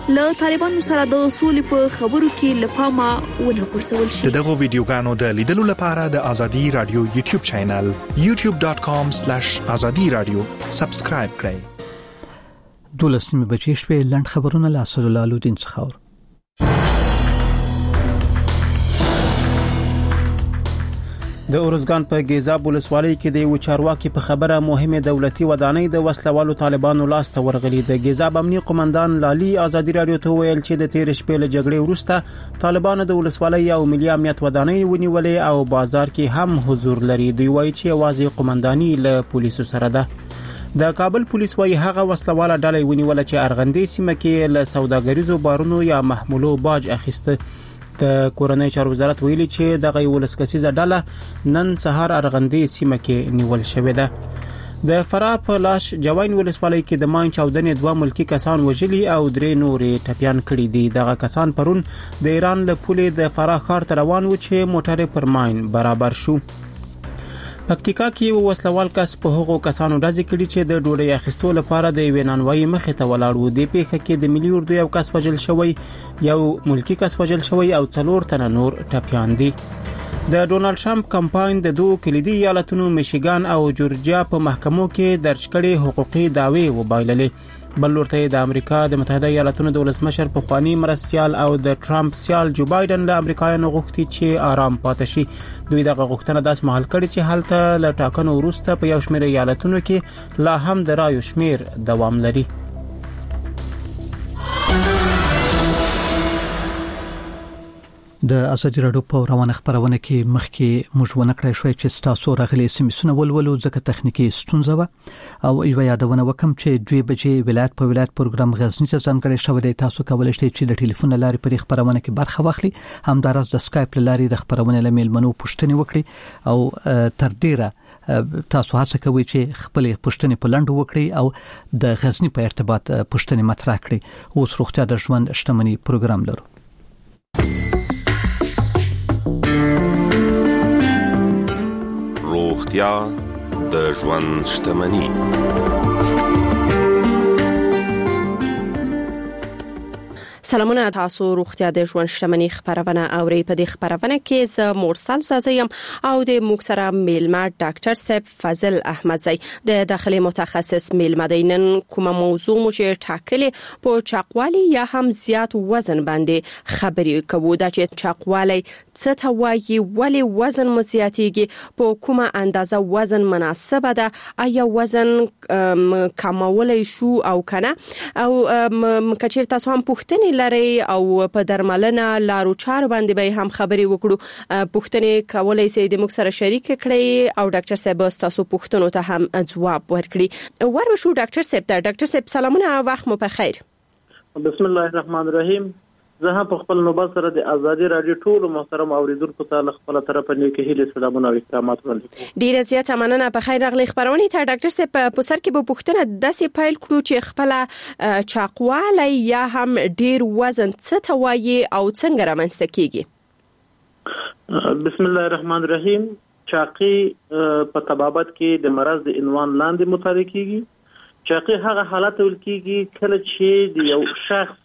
له طالبانو سره د سولې په خبرو کې لپاره ونه پرسول شي. دغه ویډیوګانو د لیدلو لپاره د ازادي رادیو یوټیوب چینل youtube.com/azadi-radio سبسکرایب کړئ. 12 بجې شپې لند خبرونه له اسد الله الدین څخه. د اورزګان په ګیزاب ولسوالۍ کې د یو چارواکي په خبره مهمه دولتي ودانۍ د وسلوالو طالبانو لاس ته ورغلي. د ګیزاب امنیتي قومندان لالي ازادي رادیو ته ویل چې د تیر شپې له جګړې وروسته طالبانو د ولسوالۍ او ملي امنیت ودانۍ ونیولې او بازار کې هم حضور لري. دوی وایي چې اوازې قومنداني له پولیسو سره ده. د کابل پولیس وايي هغه وسلواله ډلې ونیول چې ارغندې سیمه کې له سوداګریزو بارونو یا محمولو باج اخیسته. د کورنۍ چارو وزارت ویلي چې دغه ولسکسیزه ډله نن سهار ارغندې سیمه کې نیول شوې ده. د فراه په لاش جوین ولسوالۍ کې د ماین چاودنې 2 ملکی کسان وژلي او 3 نورې ټپيان کړي دي. دغه کسان پرون د ایران له پولې د فراه ښار ته روان و چې موټر پر ماین برابر شو. پکتیکا کې وسلوال کس په هغو کسانو ډزې کړي چې د ډوډۍ اخیستو لپاره د وینانوي مخې ته ولاړ و. د پیښه کې د ملي اردو یو کس وژل شوی، یو ملکی کس وژل شوی او 4 تنه نور ټپيان دي. د ډونالد ټرمپ کمپاین د 2 کلیدي ایالتونو میشیګان او جورجیا په محکمو کې درج کړي حقوقي دعوی وبایللې. بل ورته د امریکا د متحده ایالاتونو د ولسمشر په خواني مرستيال او د ټرمپ سیال جو بایدن له امریکایانو غوښتي چې آرام پاتې شي. دوی دغه غوښتنه داس مهال کړي چې هلته له ټاکنو وروسته په یو شمېر ایالتونو کې لا هم د رایو شمیر دوام لري. د ازادي رادیو په روانه خبرونه کې مخکې موږ ونکړای شوې چې تاسو راغلي سیمسونه ولولو ځکه تخنیکی ستونزه و او یو یادونه وکم چې 2 بجې ولایت په ولایت پروګرام غزنی ته ځانګړی شوی دی. تاسو کولای شئ چې د ټلیفون لارې په خبرونه کې برخه واخلئ. همدارس د سکایپ لارې د خبرونه لمیل منو پښتني وکړي او تر ډیره تاسو هڅه کوئ چې خپل پښتني په لند وکړي او د غزنی په ارتباط پښتني مطرح کړئ. اوس روغتیا د ژوند شتمنۍ پروګرام لرو. روغتیا د ژوند شتمنۍ. سلامونه، تاسو روغتیا د ژوند شتمنۍ خبرونه اوري. په دې خبرونه کې ز مرسل سازیم او د موکسره میلمه ډاکټر صاحب فضل احمدزی د داخلي متخصص میلمه دینن کومه موضوع مو چې ټاکلې په چاقوالي یا هم زیات وزن باندې خبرې کوو. دا چې چاقوالي څه ته وایي، ولې وزن مو زیاتېږي، په کومه اندازه وزن مناسبه ده، آیا وزن کمولای شو او کنه، او کچیر تاسو هم پوښتنې لري او په درملنه لارو چارو باندې به هم خبرې وکړو. پوښتنې کولای شئ د موږ سره شریک کړئ او ډاکټر صاحب تاسو پوښتنو ته هم ځواب ورکړي. ورشو ډاکټر صاحب ته. ډاکټر صاحب سلامونه، وخت مو په خیر. بسم الله الرحمن الرحیم. زه هم په خپل نوبت سره د ازادي رادیو ټول محترم اوریدونکو ته له خپل طرفه نیکه هیله سلامونه او احترامات وړاندې کوم. ډیره زیاته مننه. په خیر راغلی خبرونه ته ډاکټر صاحب. په سر کې به پوښتنه داسې پایل کړو چې خپل چاقوالی یا هم ډیر وزن څه ته وایي او څنګه رامنځته کیږي؟ بسم الله الرحمن الرحیم. چاقي په طبابت کې د مرض د عنوان لاندې مطابق کیږي. چاقي هغه حالت ول کیږي کله چې د یو شخص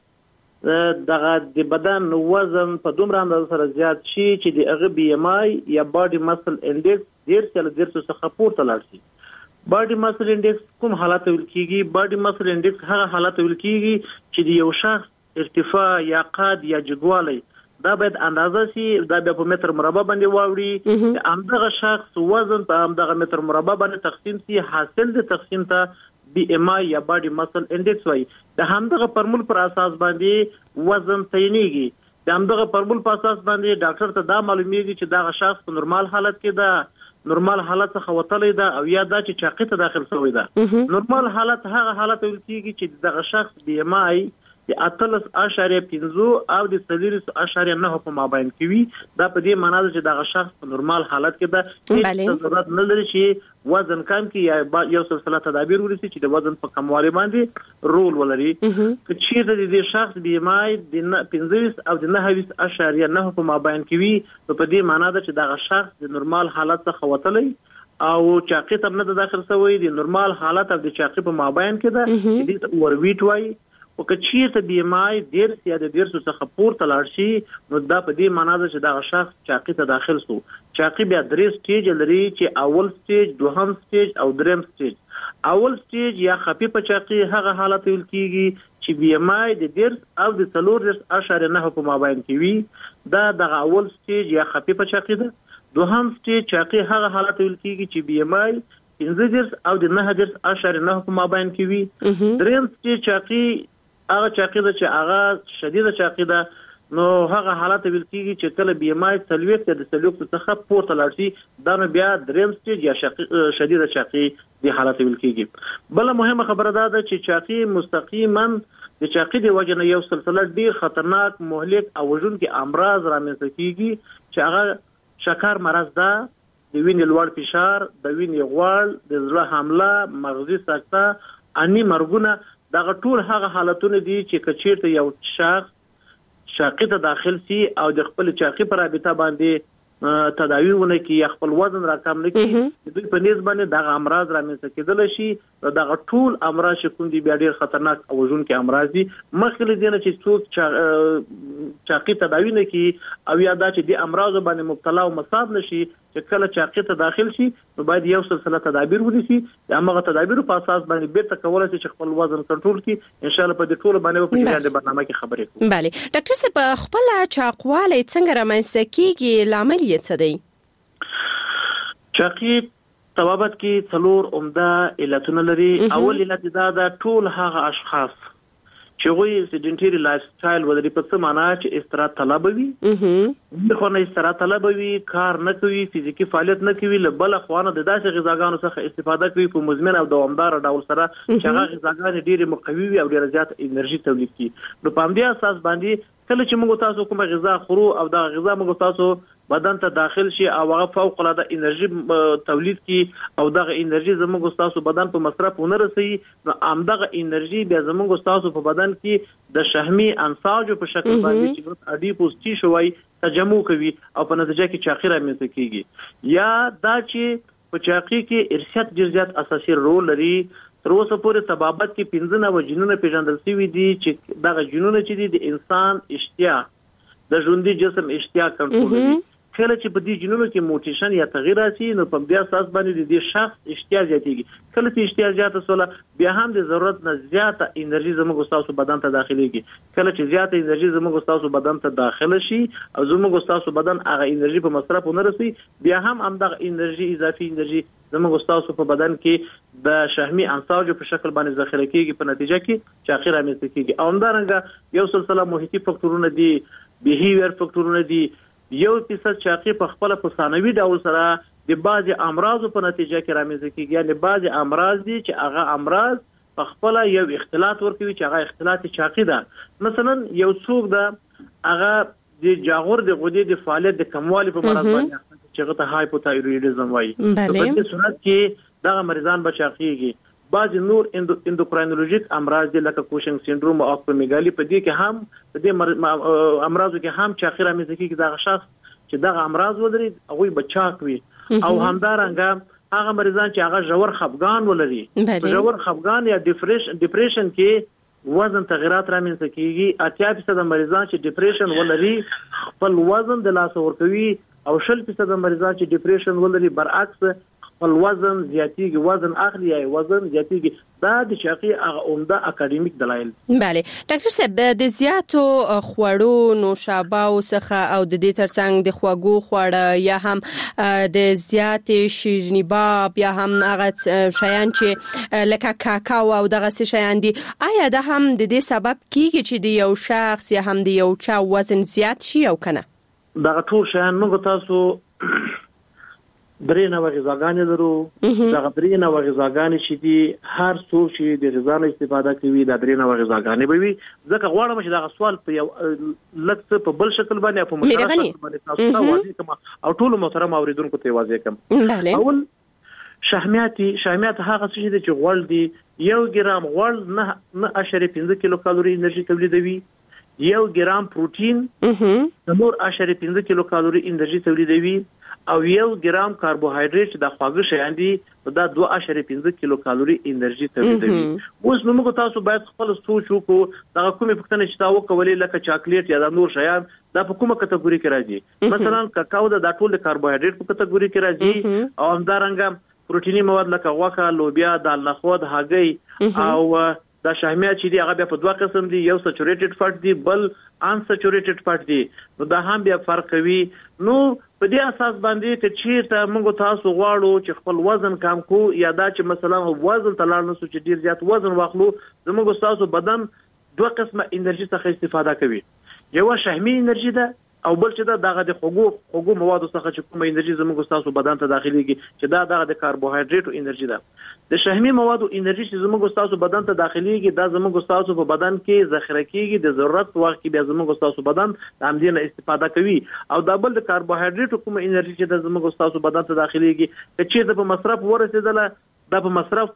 دغه د بدن وزن په دومره اندازه سره زیات شي چې د هغه بي ام آی یا باډي مسل انډیکس ډیر څخه پورته لاړ شي. باډي مسل انډیکس کوم حالت ول کیږي؟ باډي مسل انډیکس هغه حالت ول کیږي چې د یو شخص ارتفاع یا قد یا جګوالی دا باید اندازه شي، دا په متر مربع باندې واوړي. همدغه شخص وزن په همدغه متر مربع باندې تقسیم شي. حاصل د تقسیم ته بي ام آی یا باډي مسل انډیکس وایي. د همدغه فورمول پر اساس باندې وزن تعینېږي. د همدغه فورمول په اساس باندې ډاکټر ته دا معلومیږي چې دا شخص په نورمال حالت کې ده، نورمال حالت څخه وتلی ده او یا دا چې چاقي ته داخل شوی ده. نورمال حالت هغه حالت ویل کېږي چې دغه شخص بي ام آی د 13.5 او د 4.9 په مابین کې وي. دا په دې معنی ده چې دغه شخص په نورمال حالت کې ده. هیڅ ضرورت نه لري چې وزن کم کې یا یو سلسله تدابیر ونیسي چې د وزن په کموالي باندې رول ولري. چې د دې شخص بي ام آی د 15 او د 9.9 په مابین کې وي، په دې معنی ده چې دغه شخص د نورمال حالت څخه وتلی او چاقي ته نه داخل شوی. د نورمال حالت او د چاقي په مابین کې ده. دې ورویټ وایي. او که چیرته بي ام آی ډیر یا د 150 څخه پورته لاړ شي نو دا په دې معنی ده چې دا شخص چاقي ته داخل شو. چاقي بیا 3 سټیج لري چې اول سټیج، دوهم سټیج او دریم سټیج. اول سټیج یا خفیفه چاقي هغه حالت ویل کیږي چې بي ام آی د 10 او د 4.9 په مابین کې وي. دا د اول سټیج یا خفیفه چاقي ده. دوهم سټیج چاقي هغه حالت ویل کیږي چې بي ام آی 15 او د 9.9 په مابین کې وي. دریم سټیج چاقي هغه چاقي ده چې هغه شدیده چاقي ده، نو هغه حالت ویل کیږي چې کله بي ام آی 40 د 40 څخه پورته لاړ شي، دا نو بیا دریم سټیج یا شدیده چاقي د حالت ویل کیږي. بل مهمه خبره ده چې چاقي مستقیما د چاقي د وجنه یو سلسله ډیر خطرناک، مهلک او وژونکي امراض رامنځته کیږي چې هغه شکر مرض ده، د وینې لوړ فشار، د وینې غوړ، د زړه حمله، مغزي سکته، اني مرګونه. دا ټول هغه حالتونه دي چې کچیرته یو شخص چاقي ته داخل سي او د خپل چاقي پر رابطه باندې تداوی ونه کی یا خپل وزن راکم نه کی، دوی په نسبت باندې د امراض رامنځته کېدل شي. دا ټول امراض چې کوم دي بیا ډیر خطرناک او وژونکي امراض دي. مخکې دینه چې څوک چاقي تداوی نه کی او یا دا چې د امراض باندې مبتلا او مصاب نشي، چې کله چاقي ته داخل شي نو باید یو سلسله تدابیر ونیسي. د هغه تدابیر په اساس باندې بیرته کولای شي چې خپل وزن کنټرول کړي. ان شاء الله په دې ټول باندې په دې برنامه کې خبرې کوو. بله ډاکټر صاحب، خپل چاقواله څنګه رامنځته کیږي، لامل یې څه دی؟ چاقي طبابت کې 4 عمده علتونه لري. اول علت دا د ټول هغه اشخاص چې غوي سیډنټری لایف سټایل ولري، په څه معنی چې استراحت طلب وي، خو نه استراحت طلب وي، کار نه کوي، فزیکی فعالیت نه کوي، بل خوانه د داسې غذاګانو څخه استفاده کوي په مزمن او دوامدار ډول سره چې هغه غذاګانې ډېرې مقوي وي او ډېر زیات انرژي تولید کوي. نو په همدې اساس باندې کله چې موږ تاسو کومه غذا خورو او دا غذا موږ تاسو بدن ته داخل شي او هغه فوق العاده انرژي تولید کی او دغه انرژي زموږ تاسو بدن په مصرف ونه رسي، نو همدغه انرژي بیا زموږ تاسو په بدن کې د شحمي انساجو په شکل باندې چې اډیپوس ټي شوی تجمع کوي او په نتیجه کې چاقي رامنځته کیږي. یا دا چې په چاقي کې ارشاد ډیر زیات اساسي رول لري. تر اوسه پورې طبابت کې 15 جنونه پیژندل شوي دي چې دغه جنونه چې دي د انسان اشتها، د ژوندۍ جسم اشتها کنټرولوي. کله چې په دې جنونو کې موټیشن یا تغییر راشي نو په دې اساس باندې د دې شخص اشتها زیاتېږي. کله چې اشتها زیاته سوله بیا هم د ضرورت نه زیاته انرژي زموږ تاسو بدن ته داخليږي. کله چې زیاته انرژي زموږ تاسو بدن ته داخله شي او زموږ تاسو بدن هغه انرژي په مصرف ونه رسي، بیا هم همدغه انرژي اضافي انرژي زموږ تاسو په بدن کې د شحمي انساجو په شکل باندې ذخیره کیږي، په نتیجه کې چاقي رامنځته کیږي. او همدارنګه یو سلسله محیطي فاکتورونه دي، بیهیویر فاکتورونه دي. 1% چاقي په خپل په ثانوي ډول سره د بعضي امراض په نتیجه کې رامنځته کیږي. یعنی بعضي امراض دي چې هغه امراض په خپل یو اختلاط ورکوي چې هغه اختلاط چاقي ده. مثلا یو څوک ده هغه د جاغور د غدې د فعالیت د کموالي په مرض باندې چې هغه ته هایپوتایرویډیزم وایي. په دې صورت کې دغه مریضان به چاقيږي. بعض نور اندوکراینولوژیک امراض دي لکه کوشنګ سینډروم او اکرومیګالي، په دې کې هم په دې امراضو کې هم چاقي رامنځته کیږي. دغه شخص چې دغه امراض ولري هغه بچاک وي. او همدارنګه هغه مریضان چې هغه ژور خفګان ولري، ژور خفګان یا ډیپریشن کې وزن تغیرات رامنځته کیږي. 80% مریضان چې ډیپریشن ولري خپل وزن د لاس ورکوي او 60% مریضان چې ډیپریشن ولري برعکس خپل وزن زیاتیږي، وزن اخلي یا وزن زیاتیږي. دا د چاقي هغه عمده اکاډمیک دلایل. بله ډاکټر صاحب، د زیاتو خوړو نوشابه څخه او د دې ترڅنګ د خواږو خواړه یا هم د زیات شیرینیباب یا هم هغه شیان چې لکه کاکاو او دغه څه شیان دي، آیا دا هم د دې سبب کیږي چې د یو شخص یا هم د یو چا وزن زیات شي او کنه؟ دغه ټول شیان موږ تاسو درې نوع غذاګانې لرو. دغه درې نوع غذاګانې چې دي هر څوک چې د غذا نه استفاده کوي دا درې نوع غذاګانې به وي. ځکه غواړم چې دغه سوال په یو لکه په بل شکل باندې په مشخص باندې تاسو ته واضح کړم او ټول محترم اوریدونکو ته واضح کړم. اول شحمیات هغه څه دي چې غوړ دي. 1 ګرام غوړ 9.5 کیلو کالوري انرژي تولیدوي. 1 ګرام پروتین 9.5 کیلو کالوري انرژي تولیدوي. او 1 ګرام کاربوهایډریټ د خواږه شیان دي دا 2.5 کیلو کالوري انرژي تولیدوي. اوس موږ تاسو باید خپل سوچ وکړو دا کومه پوښتنه چې تاسو کولې لکه چاکلیټ یا د نور شیان دا په کومه کټګوري کې راځي؟ مثلا کاکاو د ټول کاربوهایډریټ په کټګوري کې راځي او همدارنګه پروتیني مواد لکه غوښه، لوبیا، دال نخود، هګۍ او دا شحمیات چې دی هغه بیا په دوه قسم دي، یو سچوریټډ فیټ دی بل ان سچوریټډ فیټ دی. نو دا هم بیا فرق کوي. نو په دې اساس باندې چې ته موږ تاسو غواړو چې خپل وزن کم کو یا دا چې مثلا وزن تلل نو چې ډیر زیات وزن واخلو زموږ تاسو بدن دوه قسمه انرژي څخه استفاده کوي. یو شحمي انرژي ده او بل چې دغه د خوږو موادو څخه چې کومه انرژي زموږ تاسو بدن ته داخليږي چې دغه د کاربوهایډریټ انرژي ده. د شحمي موادو انرژي چې زموږ تاسو بدن ته داخليږي دا زموږ تاسو په بدن کې ذخیره کیږي، د ضرورت وخت کې بیا زموږ تاسو بدن د همدې استفاده کوي. او دا بل د کاربوهایډریټ کومه انرژي چې زموږ تاسو بدن ته داخليږي چې په مصرف ورسېدله دا په مصرف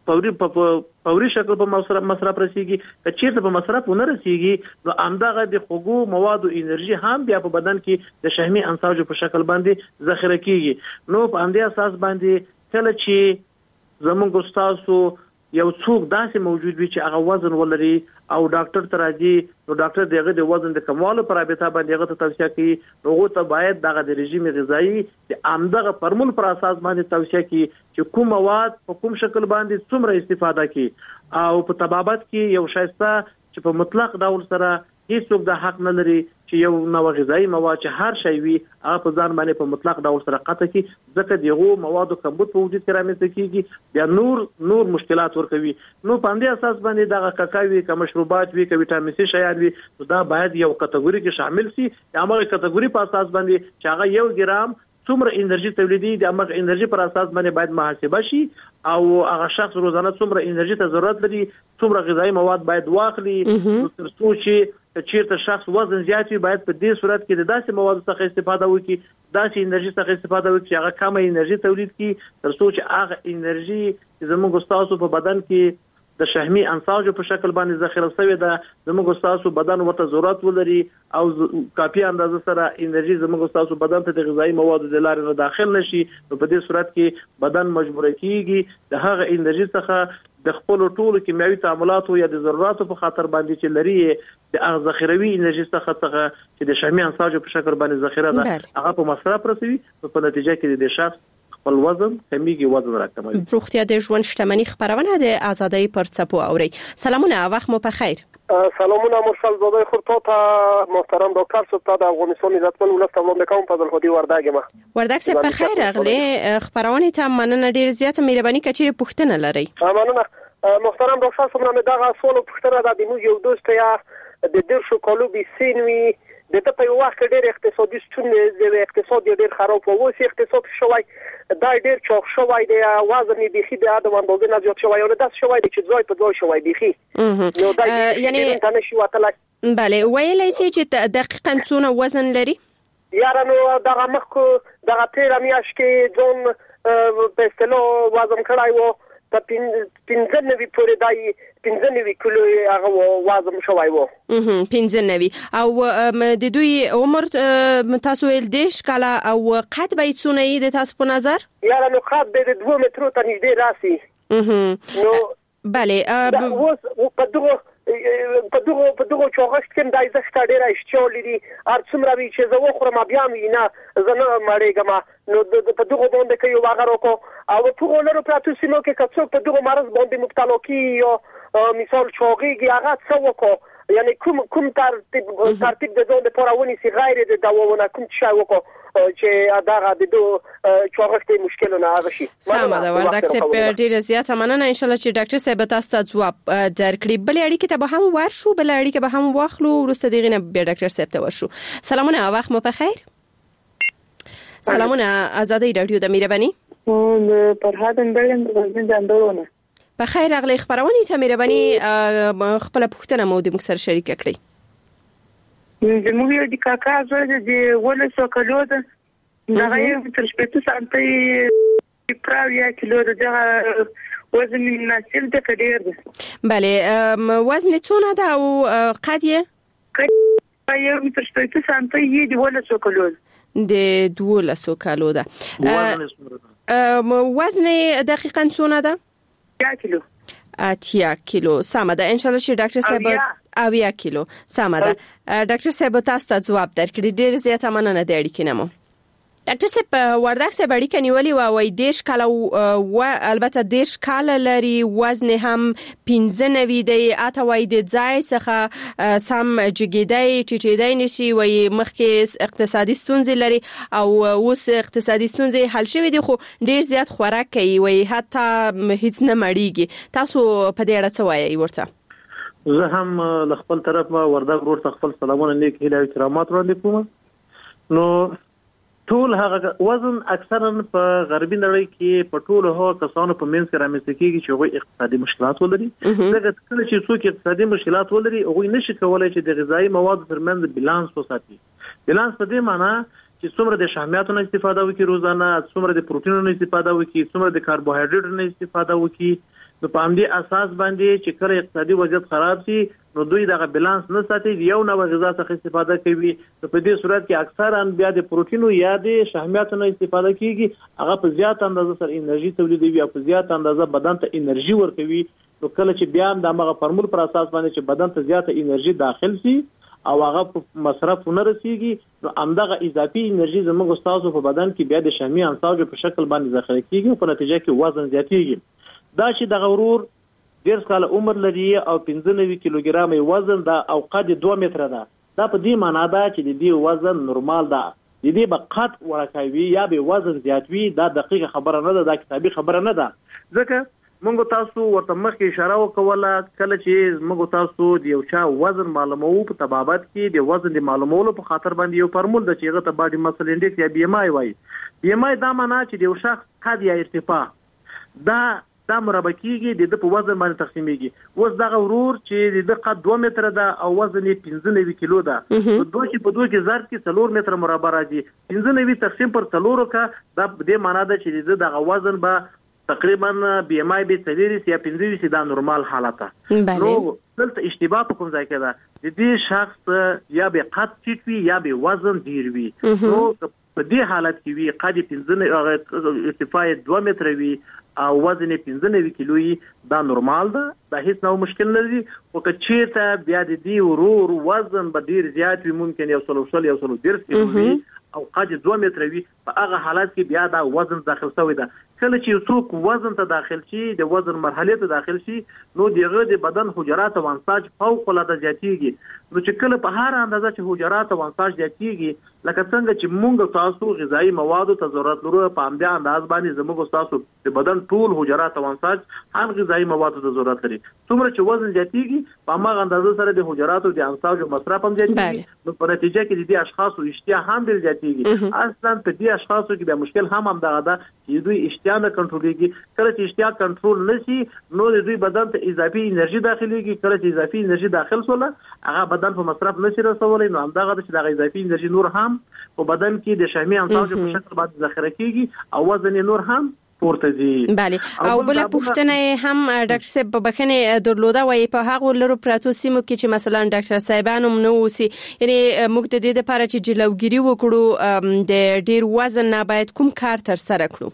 فوري شکل په مصرف رسیږي. چې په مصرف ونه رسیږي نو همدغه د خوږو موادو انرژي هم بیا په بدن کې د شحمي انساجو په شکل باندې ذخیره کیږي. نو په همدې اساس باندې کله چې زموږ تاسو یو څوک داسې موجود وي چې هغه وزن ولري او ډاکټر ته راځي نو ډاکټر دغه د وزن د کمولو پر رابطه باندې هغه ته توصیه کوي هغه ته باید دغه د رژیم غذایی د عامدغه فرمول پر اساس باندې توصیه کوي چې کوم مواد په کوم شکل باندې څومره استفاده کوي. او په طبابت کې یو شایسته چې په مطلق ډول سره هیڅوک د حق نه لري چې یو نو غذایی مواد چې هر شی وي هغه په ځان باندې په مطلق ډول سره قطع کی ځکه دغه موادو کمبود په وجود کې رامنځته کیږي بیا نور مشکلات ورکوي. نو په دې اساس باندې دغه کاکاوي که مشروبات وي که ویټامین سي شیان وي دا باید یو کټګوري کې شامل شي. هغه کټګوري په اساس باندې چې هغه 1 ګرام څومره انرژي تولیدي د هغه انرژي پر اساس باندې باید محاسبه شي او هغه شخص روزانه څومره انرژي ته ضرورت لري څومره غذایی مواد باید واخلي. تر څو چې چیرته شخص وزن زیات وي باید په دې صورت کې د داسې موادو څخه استفاده وکړي، داسې انرژي څخه استفاده وکړي چې هغه کمه انرژي تولید کړي تر څو چې هغه انرژي چې زموږ تاسو په بدن کې د شحمي انساجو په شکل باندې ذخیره شوی ده زموږ تاسو بدن ورته ضرورت ولري او کافي اندازه سره انرژي زموږ تاسو بدن ته د غذایی موادو د لارې نه داخل نشي. نو په دې صورت کې بدن مجبور کیږي د هغه انرژي څخه د خپل ټولو کیمیاوي تعاملاتو یا د ضرورتو په خاطر باندې چې لري د هغه ذخیروي انرژي څخه چې د شحمي انساجو په شکل باندې ذخیره ده هغه په مصرف رسوي په نتیجه کې د شخص خپل وزن کمیږي، وزن راکموي. روغتیا د ژوند شتمنۍ خبرونه د ازادۍ پر څپو اوري. سلامونه، وخت مو په خیر. سلامونه مرسل زاده خورتا ته محترم ډاکټر صاحب ته د افغانستان عزتمن ولست وړاندې کوم فضل هدي ورداګم. ورداګ صاحب په خیر راغلی. خبرونه ته مننه ډیر زیاته مهرباني کچې پوښتنه لري. مننه محترم ډاکټر صاحب نن دغه سوال پوښتنه د موږ یو دوست یا د درشو کالو بي سینوي د ته په وخت ډېر اقتصادي ستونزې د اقتصاد ډېر خراب وو چې اقتصاد شوی دا ډېر چاق شوی دی وزن یې بيخي د ادم اندازه نه زیات شوی او داس شوی دی چې ځای په ځای شوی بيخي نو دا یعنی دا نشي وتلای. بله ویلای شي چې دقیقاً څونه وزن لري؟ یارانو دغه مخکو دغه تیر میاش کې ځون په استلو وزن کړای وو په 15 پورې دای 15 کیلو هغه وزن شوی وو. 15 او د دوی عمر تاسو ول دیش کاله او قد به څونه یې د تاسو په نظر؟ یارانو قد به 2 مترو ته نږدې راسي. نو بله په دغه چوغښت کې دای زښت ډیر اشتیال لري هر څومره وی چې زه وخورم بیا مې نه زنه مړېګم نو په دغه باندې کې یو هغه وکړو او په ولرو پراتو سیمو کې کڅو په دغه مرز باندې مبتلا کی یو مثال چوغيږي هغه څه وکړو یعنی کوم ترتیب د ځون لپاره ونی سي غیر د دواونه کوم څه وکړو چې دغه د چوغښت مشکلونه هغه شي. سمه ده وردګ صاحب ډیر زیاته مننه ان شاء الله چې ډاکټر صاحب تاسو ته ځواب درکړي. بل اړیکه ته به هم ورشو بل اړیکه به هم واخلو ورسته دغه نه به ډاکټر صاحب ته ورشو. سلامونه وخت مو په خیر. سلامونه ازادي رادیو د مهرباني فرهادن بلند د اندورونه په خیر اغلی خبرونه ته مهرباني خپل پوښتنه مو د موږ سره شریک کړئ. د موږ یو د کاکا زوی د ولسو کلو ده دغه یو تر شپږ سانتي پراویا کیلو دغه وزن مناسب ده کډیر ده. بله وزن څونه ده او قد یې یو تر شپږ سانتي د ولسو کلو. د 12 کالو ده. وزن دقیقاً څونه ده؟ 8 کیلو. 8 کیلو. سم ده. ان شاء الله چې ډاکټر صاحب 8 کیلو. سم ده. ډاکټر صاحب تاسو ته جواب درکړي. ډیر زیاته مننه د اړیکې نمو. ډاکټر صاحب وردګ صاحب اړیکه نیولې وای 10 کاله او البته 10 کاله لري، وزن هم 15 دی، اته وای د ځای څخه سم جګیدای ټیټیدای نشي، وای مخکې اقتصادي ستونزې لري او اوس اقتصادي ستونزې حل شوې دي خو ډیر زیات خوراک کوي، وای حتی هیڅ نه مړیږي. تاسو په دې اړه څه وایي ورته؟ زه هم له خپل طرف ما وردګ ورته خپل سلامونه نیک هیله او کرامات وړاندې کوم. نو ټول هغه وزن اکثرا په غربي نړۍ کې په ټولو هغه کسانو په منځ کې رامنځته کیږي چې هغوی اقتصادي مشکلات ولري. ځکه کله چې څوک اقتصادي مشکلات ولري هغوی نشي کولای چې د غذایی موادو ترمنځ بیلانس وساتي. بیلانس په دې معنی چې څومره د شحمیاتو نه استفاده وکړي روزانه، څومره د پروتینونو نه استفاده وکړي، څومره د کاربوهایډریټو نه استفاده وکړي. نو په همدې اساس باندې چې کله اقتصادي وضعیت خراب شي نو دوی دغه بیلانس نه ساتي، یو نوع غذا څخه استفاده کوي. نو په دې صورت کې اکثرا بیا د پروتینو یا د شحمیاتو نه استفاده کیږي، هغه په زیات اندازه سره انرژي تولیدوي او په زیات اندازه بدن ته انرژي ورکوي. نو کله چې بیا د هغه فارمول پر اساس باندې چې بدن ته زیاته انرژي داخل شي او هغه په مصرف نه رسیږي، نو همدغه اضافي انرژي زموږ استادو په بدن کې بیا د شحمي عناصرو په شکل باندې ذخیره کیږي او په نتیجه کې وزن زیاتیږي. دا چې د غرور 10 کال عمر لري او 95 کیلوګرام وزن دا او قد 2 متره ده، دا په دې معنی ده چې د دې وزن نورمال ده. د دې بقات ورکوي یا به وزن زیاتوي، دا دقیقه خبره نه ده، دا کتابي خبره نه ده. ځکه موږ تاسو ورته مخکې اشاره وکوله کله چې موږ تاسو د یو چا وزن معلومو په طبابت کې د وزن د معلومولو په خاطر باندې یو فارمول د چیغه ته باډي مسل انډیکس یا بی ام آی وایي. بی ام آی دا معنی چې د یو شخص قد یا ارتفاع دا مربع کیږي د په وزن باندې تقسیمېږي. اوس دغه ورور چې د قد 2 متره ده او وزن یې 15 کیلو ده، په دوه کې ضرب کې 4 متره مربع راځي. 15 تقسیم پر 4 کا دا د معنا ده چې دغه وزن به تقریبا بی ام آی به 30 یا 15 دا نورمال حالت ده. نو دلته اشتباه په کوم ځای کې ده؟ د دې شخص یا به قد ټیټ وي یا به وزن ډیر وي. نو په دې حالت کې وي قد 15 ارتفاع 2 متره وي او وزن 15 کیلو دا نورمال ده، دا هیڅ نو مشکل نه دي. او که چیرته بیا د دې ورور وزن به ډیر زیات وي، ممکن یو 130 کیلو وي او قد 2 متره وي، په هغه حالت کې بیا دا وزن داخل شوی ده. کله چې څوک وزن ته داخل شي، د وزن مرحله ته داخل شي، نو دغه د بدن حجرات او انساج فوق العاده زیاتیږي. نو چې کله په هر اندازه چې حجرات او انساج زیاتیږي، لکه څنګه چې موږ تاسو غذایی موادو ته ضرورت لرو، په همدې انداز باندې زموږ تاسو د بدن ټول حجرات او انساج هم غذایی موادو ته ضرورت لري. څومره چې وزن زیاتیږي، په هغه اندازه سره د حجرات او د انساج مصرف هم زیاتیږي. نو په نتیجه کې د دې اشخاصو اشتها هم ډیر زیاتیږي. اصلا په دې اشخاصو کې د مشکل هم دغه ده چې دوی اشتها نه کنټرولېږي. کله چې اشتها کنټرول نشي، نو د دوی بدن ته اضافي انرژي داخليږي. کله چې اضافي انرژي داخل شوله، هغه بدن په مصرف نشي رسولای، نو همدغه چې دغه اضافي انرژي نور هم په بدن کې د شحمي عناصرو په شکل باندې ذخیره کیږي او وزن نور هم پورته ځي. بله. او بل پوښتنه هم ډاکټر صاحب په بخنه درلوده وای په هغه لرو پراتو سیمو کې چې مثلا ډاکټر صاحبانو نو وسی، یعنی موږ د دې لپاره چې جلوګيري وکړو د ډیر وزن نه باید کوم کار تر سره کړو؟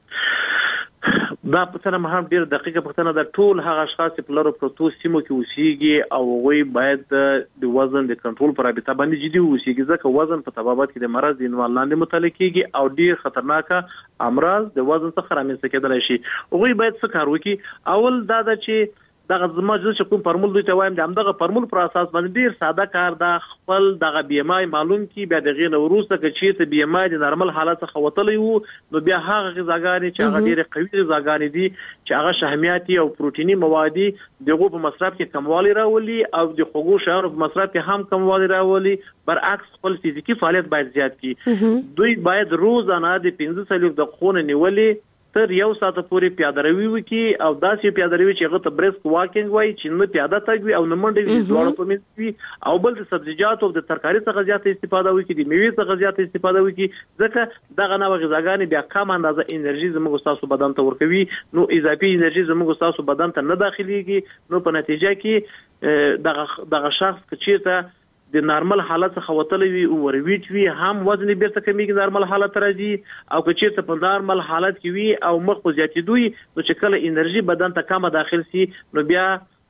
دا پوښتنه مهم ډیر دقیقه پوښتنه ده. ټول هغه اشخاص په لرو پروتو سیمو کې اوسېږي او هغوی باید د وزن د کنټرول پر رابطه باندې جدي اوسېږي، ځکه وزن په طبابت کې د مرض د عنوان لاندې مطالعه کیږي او ډیر خطرناکه امراض د وزن څخه رامنځته کېدلی شي. هغوی باید څه کار وکړي؟ اول دا ده چې دغه زما چې کوم فارمول دوی ته وایم، د همدغه فارمول پر اساس باندې ډیر ساده کار ده. خپل دغه بی ام آی معلوم کی، بیا دغه نه وروسته کې چې بی ام آی د نارمل حالت څخه وتلی وو، نو بیا هغه غذاګانې چې هغه ډیره قوي غذاګانې دي چې هغه شحمیاتي او پروتینی مواد دغه په مصرف کې کموالی راولي او د خوږو شهر په مصرف کې هم کموالی راولي. برعکس خپل فزیکی فعالیت باید زیات کړي. دوی باید روزانه د 15 دقیقې نیولې تر یو ساعت پورې پیاده روي وکي او داسې پیاده روي چې هغه ته بریسک واکینګ وایي، چې نه پیاده تګ وي او نه منډه وي، دواړه په منځ وي. او بل د سبزیجاتو او د ترکاري څخه زیاته استفاده وکړي، د میوې څخه زیاته استفاده وکړي، ځکه دغه نوع غذاګانې بیا کم اندازه انرژي زموږ تاسو بدن ته ورکوي. نو اضافي انرژي زموږ تاسو بدن ته نه داخليږي. نو په نتیجه کې دغه شخص چې چیرته د نارمل حالت څخه وتلی وي او ورویټ وي هم وزن بیرته کمیږي نارمل حالت راځي او که چیرته په نارمل حالت کې وي او مخ په زیاتېدو نو چې کله انرژي بدن ته کمه داخل سي نو بیا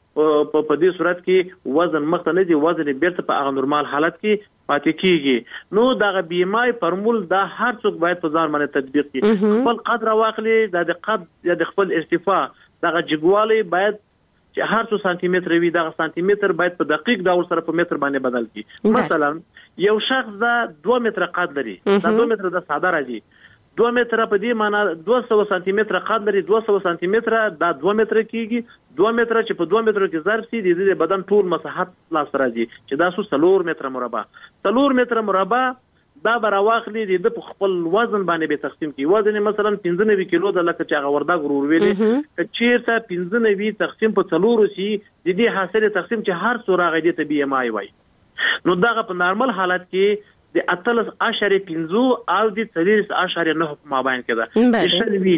په دې صورت کې وزن مخ ته نه دی وزن بیرته په هغه نورمال حالت کې پاتې کیږي نو دا بي ام آی فارمول دا هر څوک باید په ځان باندې تطبیق کړي خپل قدر واخلي د قد یا د خپل ارتفاع دا جګوالی باید چې هر څو سانتي متر وي دا سانتي متر باید په دقیق ډول سره په متر باندې بدل کړي مثلا یو شخص دا 2 متر قد لري دا 2 متر د ساده راځي 2 متر په دې معنی 200 سانتي متر قد لري 200 سانتي متر دا 2 متر کیږي 2 متر چې په 2 متر کې ضرب سي د بدن ټول مساحت لاس راځي چې دا 4 متر مربع 4 متر مربع دا براواخلي د خپل وزن باندې به تقسیم کی وزن مثلا 95 کیلو د لکه چې هغه وردا غرور ویلې چې چیرته 95 تقسیم په 4 سي د دې حاصل تقسیم چې هر څو راغی د بي ام آی وای نو دا په نارمل حالت کې د 13.5 او د 13.9 په مابین کې ده چې وی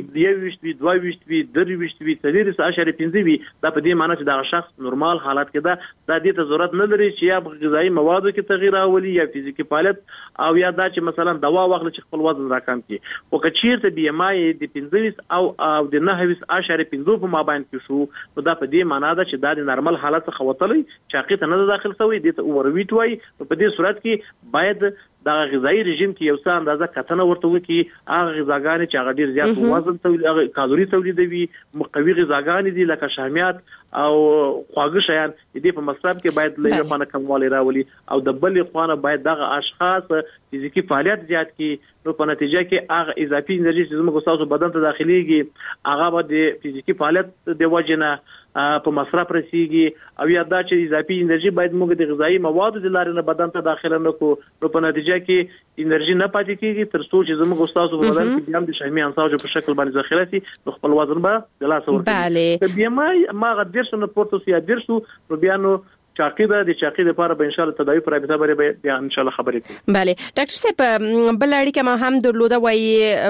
22 23 13.5 وی دا په دې معنی چې دا شخص نورمال حالت کې ده د دې ته ضرورت نه لري چې یا غذایی موادو کې تغییر راولي یا فزیکی فعالیت او یا دا چې مثلا دوا واخلي چې خپل وزن راکم کړي او که چیرته بي ام آی د 15 او د 9.5 په مابین کې شو نو دا په دې معنی ده چې دا د نورمال حالت څخه وتلی چې حقیقت نه داخل شوی د اورویټ وای په دې صورت کې باید دا غذایی رژیم کې یو څه اندازه کتنه ورته وکي هغه غذاګانې چې هغه ډیر زیات وزن تولید کالوري تولیدوي مقوي غذاګانې دي لکه شامیات او خواږه شیان دې په مصرف کې باید لږه خانه کموالی راولي او د بلې خانه باید دغه اشخاص فزیکی فعالیت زیات کړي نو په نتیجه کې هغه اضافي انرژي چې زموږ تاسو بدن ته داخليږي هغه به د فزیکی فعالیت د وجنه په مصرف رسیږي او یا دا چې اضافي انرژي باید موږ د غذایی موادو د لارې نه بدن ته داخله نکو نو په نتیجه کې انرژي نه پاتې کیږي تر څو چې زموږ تاسو په بدن کې هم د شحمي انساج په شکل باندې ذخیره سي نو خپل وزن به د لاس ورکړي بیا ما غدیر شنو پورتو سي ادیر شو نو بیا نو چاقي د چاقي لپاره به ان شاء الله تداوی پر رابطه باندې بیا ان شاء الله خبرې کوي bale ډاکټر صاحب بل اړیکه ما هم درلوده وای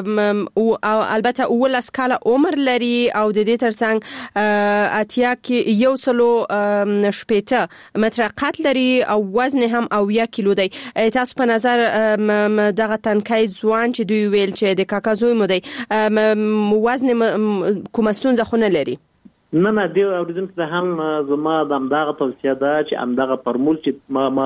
او البته اول اسکاله عمر لري او د دې ترڅنګ اتیا کې یو سلو شپېته متر قد لري او وزن هم او 1 کیلو دی تاسو په نظر دغه تنکای ځوان چې دوی ویل چې د کاکازوی مو دی وزن کومستون ځخونه لري نه دی اوریدونکو ته هم زما د امداغه توصیه ده چې امداغه فارمول چې ما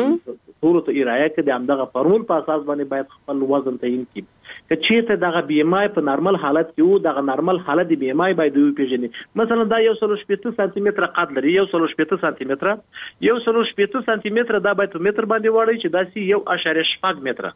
ټول ته ایرایه کې د امداغه فارمول په اساس باندې باید خپل وزن تعیین کړي که چیرته دغه بي ام آی په نارمل حالت کې وو دغه نارمل حالت د بي ام آی باید وي پیژنې مثلا دا 1.8 سانتي متر قد لري 1.8 سانتي متر 1.8 سانتي متر دا باید په متر باندې وړي چې دا سي 1.8 متر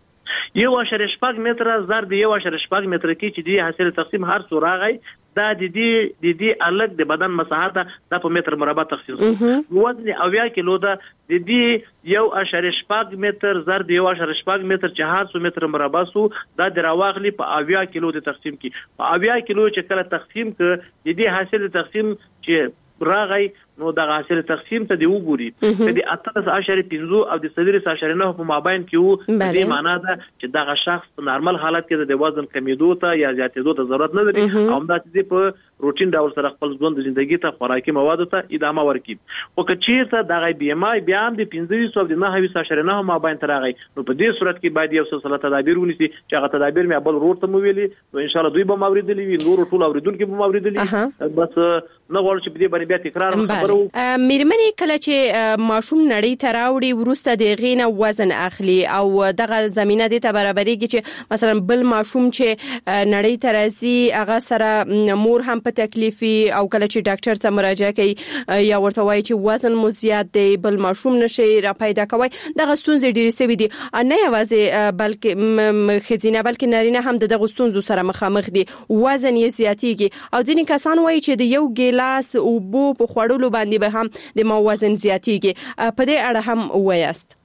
1.8 متر زر د 1.8 متر کې چې دی حاصل تقسیم هر څو راغی دا د دې الګ د بدن مساحت د په متر مربع تقسیم وزن او 1 کیلو دا د دې 1.8 متر زر د 1.8 متر چې هر څو متر مربع سو دا د راواغلی په 8 کیلو د تقسیم کې په 8 کیلو چې کله تقسیم ک د دې حاصل تقسیم چې راغی نو د حاصل تقسیم ته دی وګوري د 13.5 او د 13.9 په مابین کې وو دې معنی ده چې دا شخص په نارمل حالت کې د وزن کمیدو ته یا زیاتېدو ته ضرورت نه لري او دا چې په روټین ډول سره خپل ژوند د ژوندۍ ته خوراکي موادو ته ادامه ورکړي او که چیرته د بي ام آی بیا هم د 15 او د 9.9 مابین ته راغی نو په دې صورت کې باید یو سلسله تدابیر ونیسي چې هغه تدابیر مې بل ورته مو ویلي نو ان شاء الله دوی به موریدلی وي نور ټول اوریدونکو به موریدلی بس نه غواړم چې دې باندې بیا تکرار خبرو میرمنې کله چې ماشوم نړۍ ته راوړي ورسته د غینه وزن اخلي او دغه زمينه دې ته برابرېږي چې مثلا بل ماشوم چې نړۍ ته راځي هغه سره مور هم په تکلیفي او کله چې ډاکټر ته مراجعه کوي یا ورته وایي چې وزن مو زیات دی بل ماشوم نشي را پیدا کوي دغه ستونزې ډېرې سوي دي نه یوازې بلکې خزینه بلکې نارینه هم دغه ستونزو سره مخامخ دي وزن یې زیاتېږي او ځینې کسان وایي چې د یو ګیلاس اوبو په خوړلو باندې به هم د وزن زیاتېږي په دې اړه هم وایاست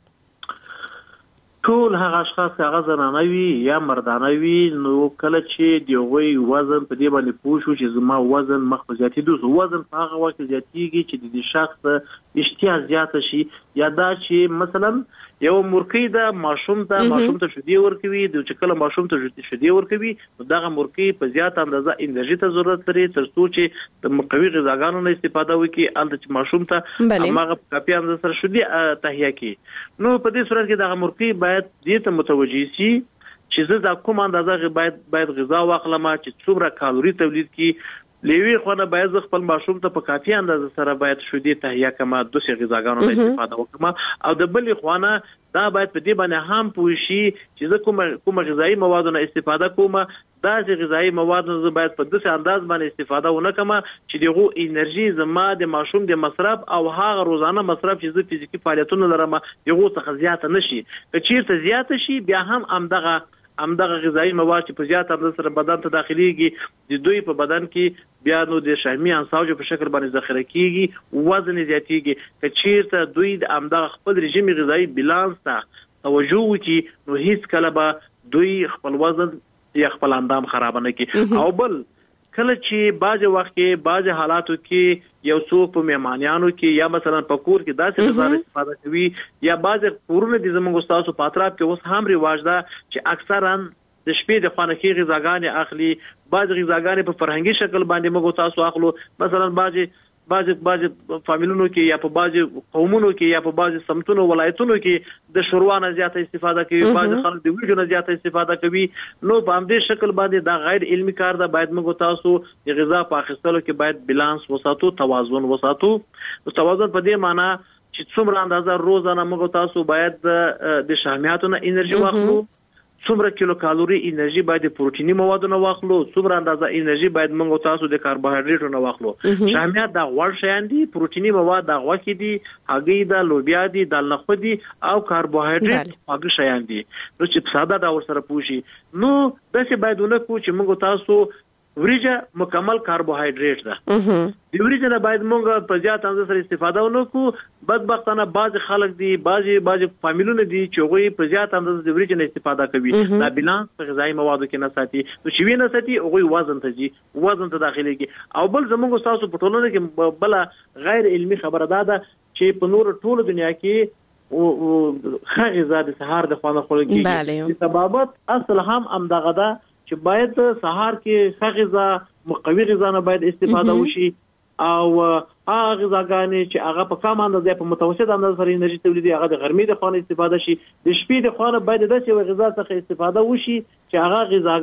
ټول هغه اشخاص هغه زنانه وي یا مردانه وي نو کله چې دیوی وزن په دې باندې پوه شو چې زما وزن مخ په زیاتېدو وزن په هغه وخت زیاتېږي چې د شخص اشتیا زیات شي یا دا چې مثلا یو مورکۍ د ماشوم ته شیدې ورکوي د چکل ماشوم ته شیدې ورکوي دغه مورکۍ په زیات اندازه انرژي ته ضرورت لري ترڅو چې د مقوي غذاګانو نه استفاده وکړي ال د ماشوم ته هغه کافي اندازه سره شیدې تهیه کړي نو په دې صورت کې دغه مورکۍ باید دې ته متوجي شي چې زه د کوم اندازه باید غذا واخلم چې څومره کالوري تولید کړي لیوی خونه باید خپل ماشوم ته په کافي اندازه سره باید شیدې تهیه کما د څه غذاګانو نه استفاده وکم او د بل خونه دا باید په دې باندې هم پوه شي چې زه کوم غذایی موادو نه استفاده کوم دا چې غذایی مواد نه باید په داسې انداز باندې استفاده ونه کم چې دغه انرژي زما د ماشوم د مصرف او هغه روزانه مصرف چې زه فزیکی فعالیتونه لرم دغه څخه زیات نشي که چیرته زیات شي بیا هم همدغه غذایی مواد چې په زیات اندازه سره بدن ته داخليږي د دوی په بدن کې بیا نو د شحمي انساج په شکل باندې ذخیره کیږي وزن زیاتیږي که چیرته دوی د همدغه خپل رژیم غذایی بیلانس ته توجه وکړي نو هیڅ کله به دوی خپل وزن یا خپل اندام خراب نه کړي او بل کله چې باج وخت کې باج حالاتو کې یو څوک په مهمانيانو کې یا مثلا په کور کې داسې غذا استفاده کوي یا باج کورونه د زموږ استادو په اطراف کې اوس هم رواج ده چې اکثرا د شپې د خانه کې غذاګانې اخلي باج غذاګانې په فرهنګي شکل باندې موږ تاسو اخلو مثلا باج فامیلونو کې یا په باج قومونو کې یا په باج سمتونو ولایتونو کې د شروانه زیاته استفاده کوي باج خلک د ویډیو نه زیاته استفاده کوي نو په همدې شکل باندې دا غیر علمي کار ده باید موږ تاسو د غذا په اخیستلو کې باید بیلانس وساتو توازن وساتو توازن په دې معنی چې څومره اندازه روزانه موږ تاسو باید د شحمیاتو نه انرژي واخلو څومره کیلو کالوري انرژي باید د پروتینی موادو نه واخلو څومره اندازه انرژي باید موږ تاسو د کاربوهایډریټو نه واخلو شحمیات د غوړ شیان دي پروتینی مواد د غوښې دي هګۍ د لوبیا دي د نخود دي او کاربوهایډریټ هغه شیان دي نو چې ساده دا ور سره پوشي نو داسې باید ونکو چې موږ تاسو وريجه مکمل کاربوهایډریټ ده د وريجه نه باید موږ په زیات اندازه سره استفاده ونکو بدبختانه بعض خلک دي بعض فامیلونه دي چې غوي په زیات اندازه د وريجه نه استفاده کوي دا بیلانس په غذایی موادو کې نه ساتي نو چې وینه ساتي غوي وزن ته داخليږي او بل زموږ تاسو په ټولنه کې بل غیر علمي خبره ده چې په نور ټوله دنیا کې او غذا د سهار د خوانه خلک کې سببات اصل هم دغه ده چې باید سهار کې غذا مقوي غذا نه باید استفاده وشي او هغه غذاګانې چې هغه په کم اندازه په متوسط اندازه سره انرژي تولیدي هغه د غرمې د خوانه استفاده شي د شپې د خوانه باید د څه غذا څخه استفاده وشي چې هغه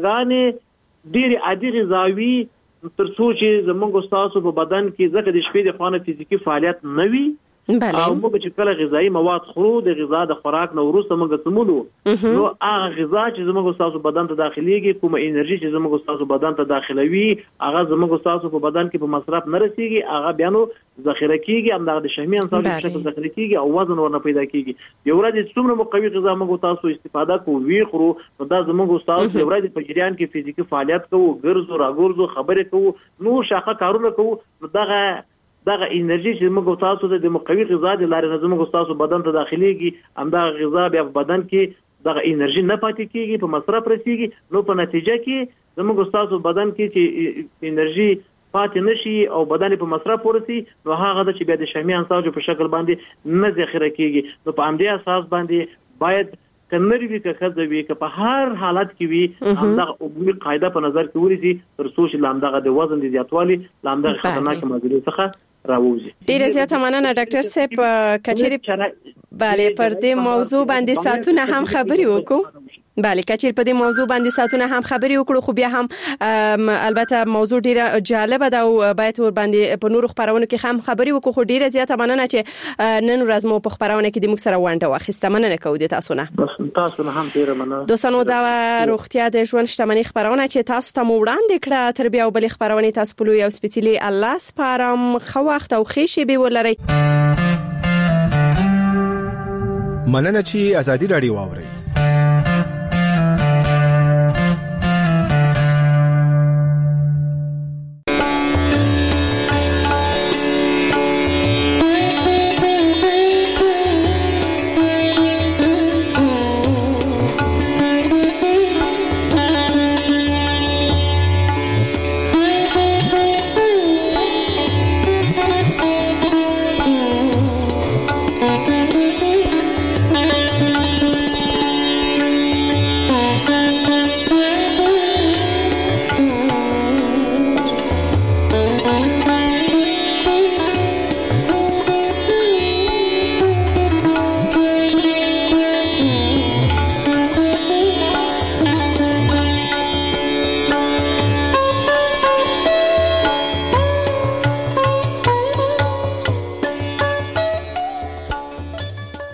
غذاګانې ډېر عادي غذاوي ترڅو چې زموږ استادو په بدن کې ځکه د شپې د خوانه فزیکی فعالیت نه وي او موږ چې کله غذایی مواد خورو د غذا د خوراک نه وروسته موږ سمولو نو هغه غذا چې زموږ استادو بدن ته داخليږي کومه انرژي چې زموږ استادو بدن ته داخلوي هغه زموږ استادو په بدن کې په مصرف نه رسیږي هغه بیا نو ذخیره کیږي همدغه د شحمي انساج په شکل ذخیره کیږي او وزن ورنه پیدا کیږي یو ورځ څومره مقوي غذا موږ تاسو استفاده کوو وی خورو نو دا زموږ استادو یو ورځ په جریان کې فزیکی فعالیت کوو ګرځو راګورځو خبرې کوو نو شاخه کارونه کوو دغه انرژي چې موږ تاسو د مقوي غذا د لارې نه زموږ تاسو بدن ته داخليږي همدغه غذا بیا په بدن کې دغه انرژي نه پاتې کیږي په مصرف رسیږي نو په نتیجه کې زموږ تاسو بدن کې چې انرژي پاتې نشي او بدن په مصرف ورسي نو هغه د چې بیا د شحمي انساج په شکل باندې نه ذخیره کیږي نو په همدې اساس باندې باید کنری وی که خزوی که په هر حالت کې وي همدغه عمومي قاعده په نظر کې ونیسي تر څو چې لامدغه د وزن د زیاتوالي لامدغه خطرناک ماده څخه راوځي. ډیره زیاته مننه ډاکټر صاحب کچيري bale پر دې موضوع باندې ساتونه هم خبري وکړو bale کچیر په دې موضوع باندې ساتونه هم خبري وکړو خو بیا هم البته موضوع ډیره جالب ده او باید ور باندې په نورو خبرونو کې هم خبري وکړو خو ډیره زیاته مننه چې نن ورځ مو په خبرونه کې د موږ سره وانټه واخیسته مننه کوم د تاسو نه هم ډیره مننه دوستانو دا روغتیا د ژوند شتمنۍ خبرونه چې تاسو ته وړاندې کړه تر بیا بل خبرونه تاسو په لوی او سپیڅلي الله سپارم خو وخت او خېشي به ولري مننه چې ازادي رادیو واوري